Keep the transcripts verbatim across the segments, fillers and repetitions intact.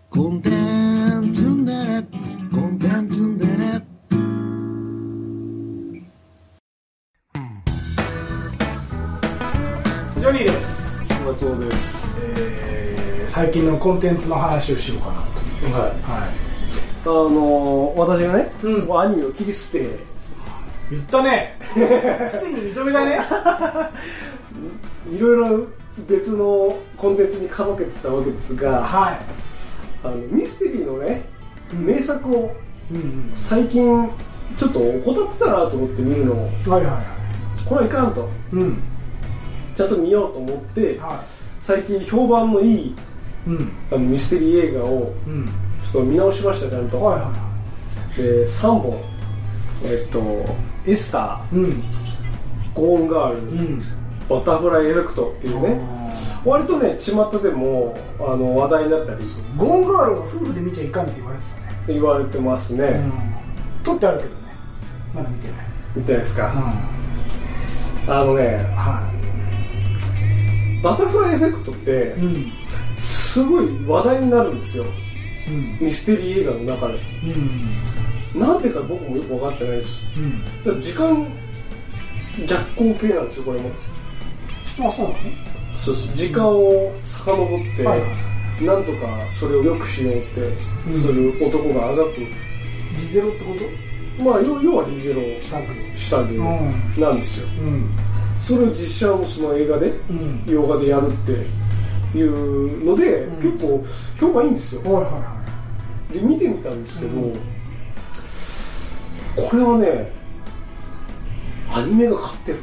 コンテンツンデレコンテンツンデレジョニーです。 そうです、 えー、最近のコンテンツの話をしようかなと。 はい、 はい、 あのー、私がね、 うん、 アニメを切り捨て言ったねついに認めたねいろいろ別のコンテンツにかまけてたわけですが、 はい、 あのミステリーのね、うん、名作を最近ちょっと怠ってたなと思って見るのを、はいはいはい、 これはいかんと、うん、ちゃんと見ようと思って、はい、最近評判のいい、うん、あのミステリー映画をちょっと見直しましたちゃんと、はいはい、でさんぼん、えっとエスター、うん、ゴーンガール、うん、バタフライエフェクトっていうね、割とね巷でもあの話題になったり。 ゴーンガールは夫婦で見ちゃいかんって言われてたね。 言われてますね、うん、 撮ってあるけどね、まだ見てない。 見てないですか、うん、あのね、はい、バタフライエフェクトって、うん、すごい話題になるんですよ、うん、ミステリー映画の中で、うん、なんでか僕もよく分かってないです、うん、だから時間逆行系なんですよこれも。 あ、そうなの？ そうそう、時間を遡って、はいはい、なんとかそれを良くしようってする男があがく、 リゼロってこと？ まあ要はリゼロ下着下着なんですよ、うん、それを実写のその映画で、うん、洋画でやるっていうので、うん、結構評判いいんですよ、はいはいはい、で見てみたんですけど、うん、これはねアニメが勝ってる、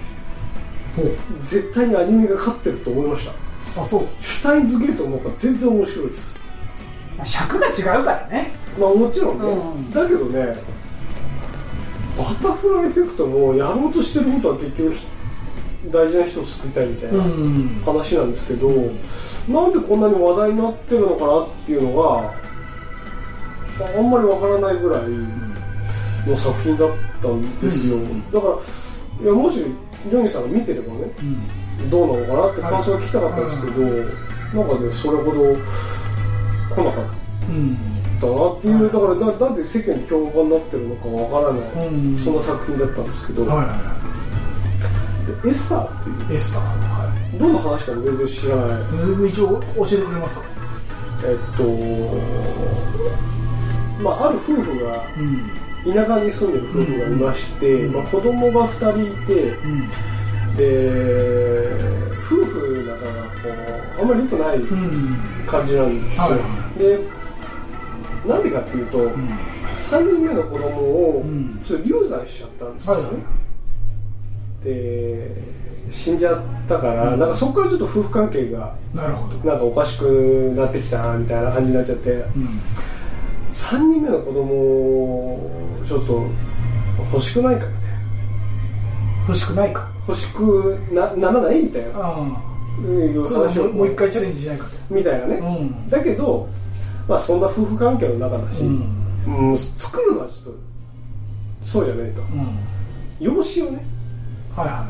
絶対にアニメが勝ってると思いました。 あ、そう。 シュタインズゲートの方が全然面白いです。 尺が違うからね。 まあもちろんね、うん、だけどねバタフライエフェクトもやろうとしてることは結局大事な人を救いたいみたいな話なんですけど、うん、なんでこんなに話題になってるのかなっていうのがあんまりわからないぐらいの作品だったんですよ、うん、だからいやもしジョニーさんが見てればね、うん、どうなのかなって感想が聞きたかったんですけど、はい、なんかねそれほど来なかったなっていう、だからだなんで世間に評判になってるのかわからない、うん、そんな作品だったんですけど、はいはいはい、でエスターっていうエスター、はい、 どんな話かも全然知らない。 一応教えてくれますか？ えっとまあある夫婦が、うん、田舎に住んでる夫婦がいまして、うん、まあ、子供がふたりいて、うん、で夫婦だからこうあんまり良くない感じなんですよ、うん、でなんでかっていうと、うん、さんにんめの子供をちょっと流産しちゃったんですよね、はい、で死んじゃったから、うん、なんかそこからちょっと夫婦関係がなるほどなんかおかしくなってきたみたいな感じになっちゃって、うん、さんにんめの子供をちょっと欲しくないかみたいな。 欲しくないか欲しく な, ならないみたいな、 あいう話をもう一回チャレンジしないかとみたいなね、うん、だけど、まあ、そんな夫婦関係の中だし、うんうん、作るのはちょっとそうじゃないと、うん、養子をね、はいはいはい、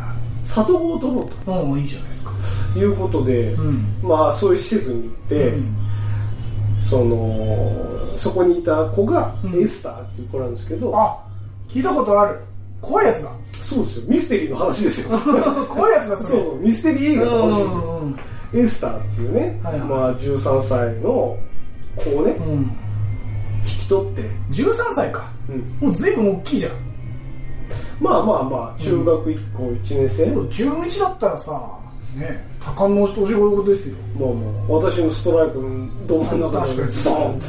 里子を取ろうと、 うん、いいじゃないですかいうことで、うん、まあそういう施設に行って、うん、そのそこにいた子がエスターっていう子なんですけど、うん、 あ、聞いたことある、怖いやつだ。 そうですよ、ミステリーの話ですよ怖いやつだ。 それそうそう、ミステリー映画の話ですよ、うんうん、エスターっていうね、はいはい、まあ、じゅうさんさいの子をね、うん、引き取って。 じゅうさんさいか、うん、もう随分大きいじゃん。 まあまあまあ中学いっこいちねん生、 うん、じゅういちだったらさね、多感のお仕事ですよ。 まあまあ私のストライクのど真ん中でストーン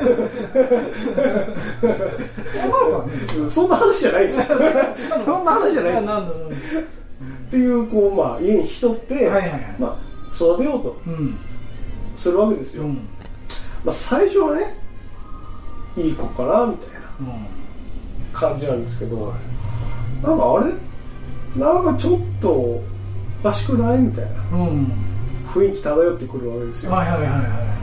ってそんな話じゃないですよそんな話じゃないです。なんだっていうこう、まあ、家に引き取って、はいはいはい、まあ、育てようと、うん、するわけですよ、うん、まあ、最初はねいい子かなみたいな感じなんですけど、うん、なんかあれなんかちょっとおかしくないみたいな、うん、雰囲気漂ってくるわけですよ。はいはいはいはい。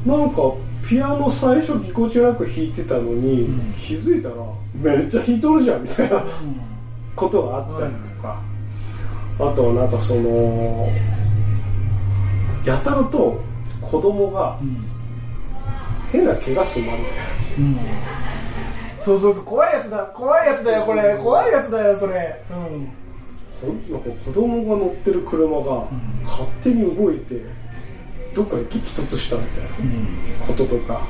なんかピアノ最初ぎこちなく弾いてたのに、うん、気づいたらめっちゃ弾いとるじゃんみたいな、うん、ことがあったりとか、あとはなんかそのやたらと子子供が変な怪我するなみたいな、うん、 そうそうそう、怖いやつだ怖いやつだよこれ、怖いやつだよそれ、うん、 なんか子供が乗ってる車が勝手に動いてどっかで激突したみたいなこととか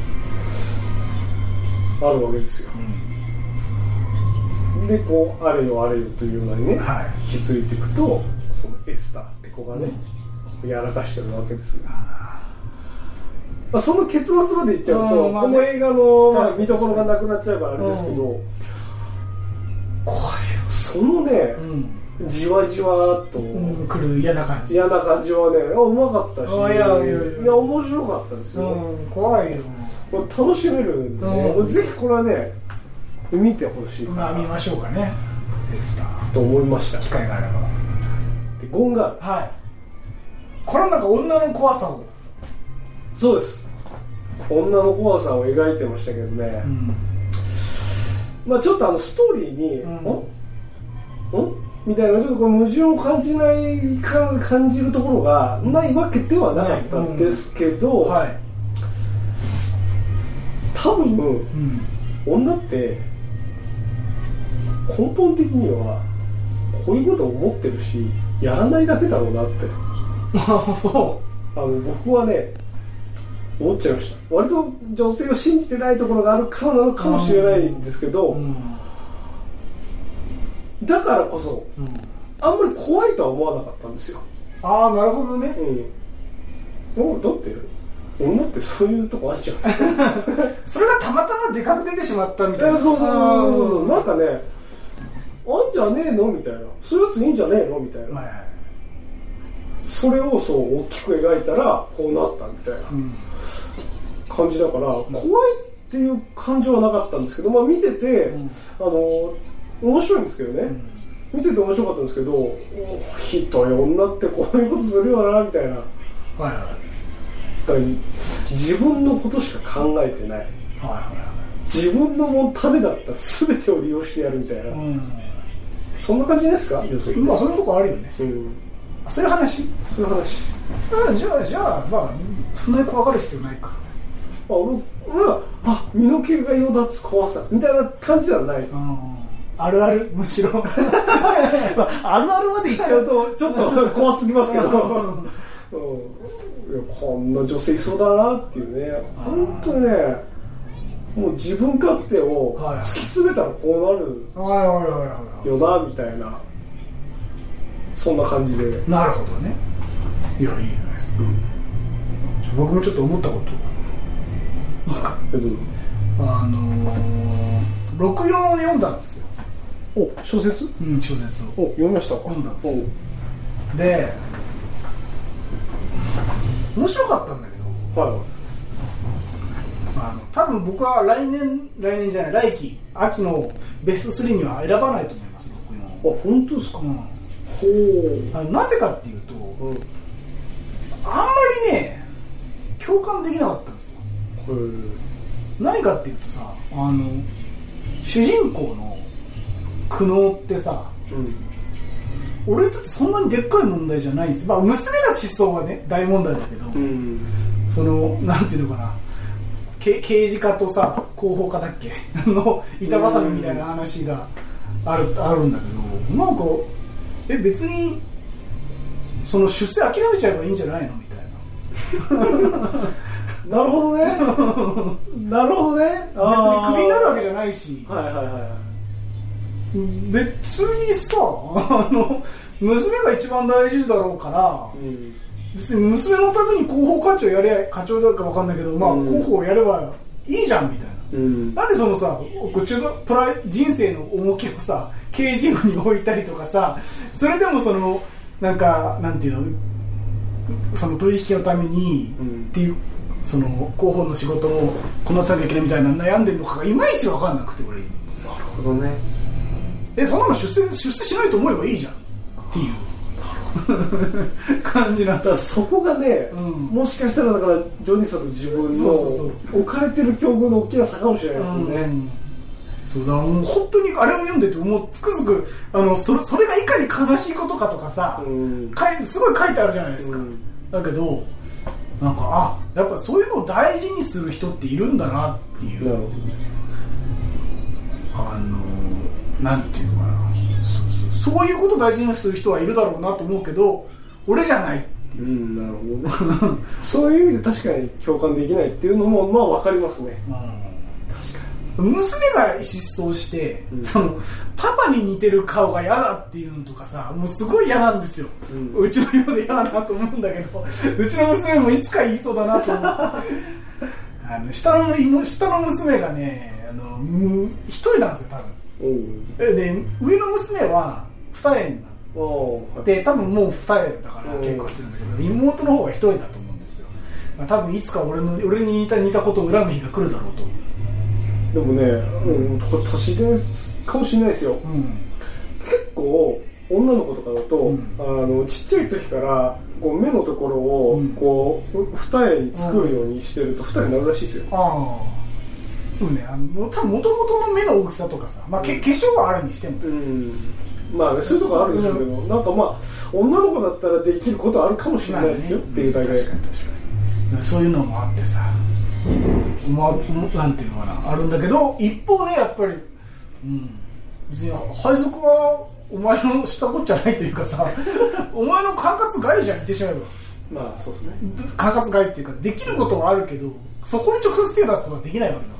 あるわけですよ、うん、でこうあれよあれよというのにね、はい、気づいていくとそのエスターって子がね、うん、やらかしてるわけですが、まあ、その結末まで言っちゃうと、まあね、この映画の、まあ、見どころがなくなっちゃうからあれですけど、うん、怖いよそのね、うんじわじわっと、うん、 来る嫌な感じ嫌な感じはねうまかったしいやいやいやいや面白かったですよ、 うん、怖いよこれ楽しめるんで、ねうん、ぜひこれはね見てほしいまあ見ましょうかねエスターと思いました機会があればでゴンガールはいこれはなんか女の怖さをそうです女の怖さを描いてましたけどね、うん、まあちょっとあのストーリーにうんんんみたいなちょっとこう矛盾を感じないか感じるところがないわけではなかったんですけど、うんはい、多分、うん、女って根本的にはこういうことを思ってるしやらないだけだろうなってそうあの僕はね思っちゃいました割と女性を信じてないところがあるからなのかもしれないんですけど、うんうんだからこそ、うん、あんまり怖いとは思わなかったんですよ。 ああなるほどね。 うん。だって女ってそういうとこあっちゃう。 それがたまたまでかく出てしまったみたいな。 そうそうそうそうそうなんかねあんじゃねえのみたいなそういうやついいんじゃねえのみたいな、はいはい、それをそう大きく描いたらこうなったみたいな感じだから、うん、怖いっていう感情はなかったんですけど、まあ、見てて、うん、あの面白いんですけどね、うん、見てて面白かったんですけどひどい女ってこういうことするよなみたいな、はいはい、だから自分のことしか考えてない、はいはい、自分のもためだったら全てを利用してやるみたいな、うん、そんな感じじゃないですか女性って。 まあそういうとこあるよね、うん、そういう話そういう話あじゃあじゃあまあそんなに怖がる必要ないか。 あ俺はあ身の毛がよだつ怖さみたいな感じではない、うんあるあるむしろ、まあ、あるあるまで言っちゃうとちょっと怖すぎますけど、うん、いやこんな女性いそうだなっていうね本当にねもう自分勝手を突き詰めたらこうなるよなみたいなそんな感じで。 なるほどね。いやいいじゃないですか、うん、じゃあ僕もちょっと思ったこといいですか。あのー、ろくじゅうよんを読んだんですよ。 お小説？ うん小説をお読みましたか。 読んだんです。で面白かったんだけど、はい、あの多分僕は来年来年じゃない来期秋のベストスリーには選ばないと思います。ろくじゅうよん。 あ本当ですか。うん、ほうあのなぜかっていうと、うん、あんまりね共感できなかったんですよ。何かっていうとさあの主人公の苦悩ってさ、うん、俺にとってそんなにでっかい問題じゃないんです。まあ娘が失踪はね大問題だけど、うん、そのなんていうのかな刑事課とさ広報課だっけの板挟みみたいな話がある、うん、あるんだけどなんかえ別にその出世諦めちゃえばいいんじゃないのみたいななるほどねなるほどね別にクビになるわけじゃないし、 はいはいはい別にさあの娘が一番大事だろうから、うん、別に娘のために広報課長やれ課長だか分かんないけど、まあ、うん、広報やればいいじゃんみたいな、うん、なんでそのさこっちのプライ人生の重きをさ刑事部に置いたりとかさそれでもそのなんかなんていうのその取引のために、うん、っていうその広報の仕事をこなさなきゃいけないみたいな悩んでるのかがいまいち分かんなくて俺なるほどねえそんなの出世出世しないと思えばいいじゃんっていう感じなんだ。 そこがね、うん、もしかしたらだからジョニーさんと自分の置かれてる境遇の大きな差かもしれないですよね、うん、 そうだもう本当にあれを読んでてもうつくづくあの そ, れそれがいかに悲しいことかとかさ、うん、かいすごい書いてあるじゃないですか、うん、だけどなんかあやっぱそういうのを大事にする人っているんだなっていう。なるほど。あのなんていうのかな、そうそう、そういうことを大事にする人はいるだろうなと思うけど俺じゃないっていう、うん、なるほどねそういう意味で確かに共感できないっていうのもまあ分かりますね、うん、確かに娘が失踪して、うん、そのパパに似てる顔が嫌だっていうのとかさもうすごい嫌なんですよ、うん、うちのようで嫌だなと思うんだけどうちの娘もいつか言いそうだなと思ってあの下の下の娘がねあの一人なんですよ多分。で上の娘は二重になって多分もう二重だから結構してるんだけど妹の方が一人だと思うんですよ。多分いつか俺の俺に似た似たことを恨む日が来るだろうと。でもね、うん、これ都市伝かもしれないですよ、うん、結構女の子とかだと、うん、あのちっちゃい時からこう目のところをこう、うん、二重に作るようにしてると二重になるらしいですよ。あでもね、あの多分元々の目の大きさとかさ、まあ、け化粧はあるにしても、うん、まあね、そういうとこあるんでしょうけど、うん、なんかまあ女の子だったらできることあるかもしれないですよ、まあね、っていう大概、確かに確かにそういうのもあってさ、まあ、なんていうのかなあるんだけど一方でやっぱり、うん、別に配属はお前のしたこっちゃないというかさお前の管轄外じゃん言ってしまえばまあそうですね管轄外っていうかできることはあるけどそこに直接手を出すことはできないわけだから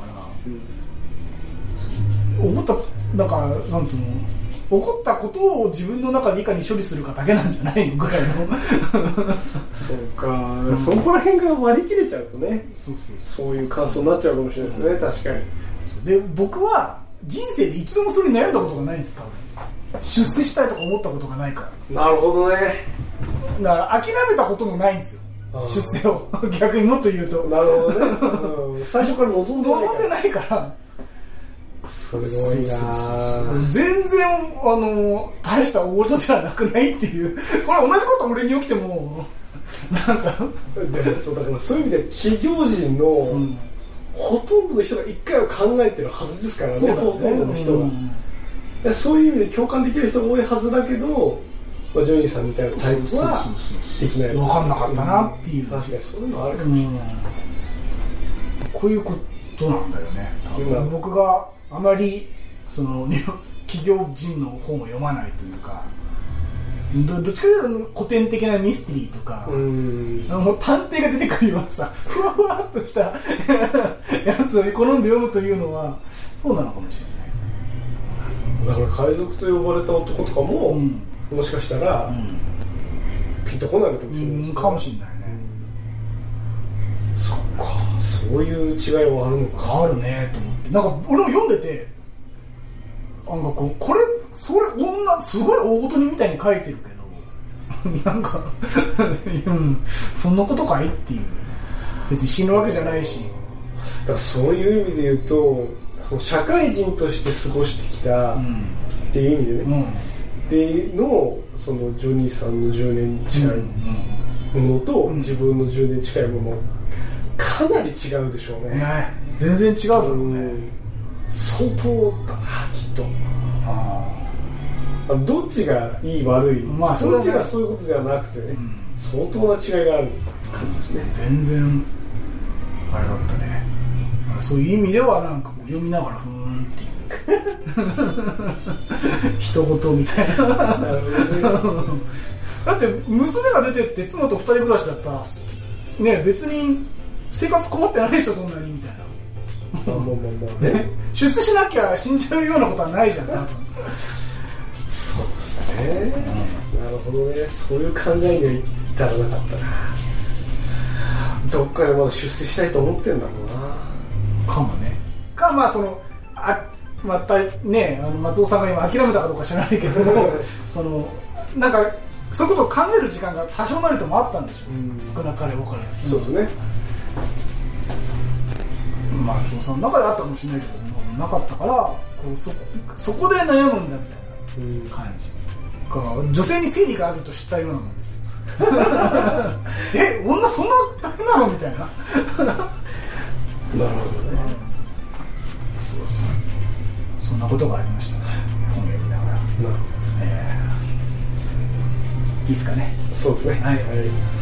、うん、思ったなんかなんていうの起こったことを自分の中でいかに処理するかだけなんじゃないのぐらいのそうか、うん、そこら辺が割り切れちゃうとねそうそうそういう感想になっちゃうかもしれないですね、うん、確かにで僕は人生で一度もそれに悩んだことがないんですか出世したいとか思ったことがないからなるほどねだから諦めたこともないんですよ出世を逆にもっと言うとなるほどね、うん、最初から望んでないから望んでないからすごいな全然あの大した大事じゃなくないっていうこれ同じこと俺に起きてもなんかそうだからそういう意味で企業人の、うん、ほとんどの人が一回は考えてるはずですから ね, ねほとんどの人が、うん、そういう意味で共感できる人が多いはずだけど、まあ、ジョニーさんみたいなタイプはできない分かんなかったなっていう、うん、確かにそういうのあるかもしれない、うん、こういうことなんだよね多分、うん、僕があまりその企業人の本を読まないというか ど, どっちかというと古典的なミステリーとかうんもう探偵が出てくるようなさふわふわっとしたやつを好んで読むというのはそうなのかもしれないだから海賊と呼ばれた男とかも、うん、もしかしたら、うん、ピンとこないのかもしれないですね、うん、かもしれないね、うん、そっかそういう違いはあるのかあるねと思ってなんか俺も読んでてなんかこうこれそれ女すごい大ごとにみたいに書いてるけどなんか、うん、そんなことかいっていう別に死ぬわけじゃないしだからそういう意味で言うとその社会人として過ごしてきたっていう意味でね、うん、でのそのジョニーさんのじゅうねんに近いものと、うんうん、自分のじゅうねん近いものかなり違うでしょうね、ね全然違うだろうね、うん、相当だなきっとあどっちがいい悪い、まあ、どっちがそういうことではなくてね、うん、相当な違いがある感じですね全然あれだったねそういう意味ではなんかこう読みながらふーんっていう人事みたいななるほど、ね、だって娘が出てって妻と二人暮らしだったらね別に生活困ってないでしょそんなにみたいなまあまあまあね出世しなきゃ死んじゃうようなことはないじゃん多分そうですね、うん、なるほどねそういう考えには至らなかったなどっかでまだ出世したいと思ってんだろうなかもねかまあそのあまたねあの松尾さんが今諦めたかどうか知らないけどそのなんかそういうことを考える時間が多少なりともあったんでしょう、うん、少なかれ多かれそうですね松尾さんの中であったかもしれないけどなかったからこう そ, そこで悩むんだみたいな感じ、うん、女性に生理があると知ったようなもんですよえ女そんな大変なのみたいななるほどね、うん、そうですそんなことがありましたね本読みながらなるほど、えー、いいですかねそうですねはい、はい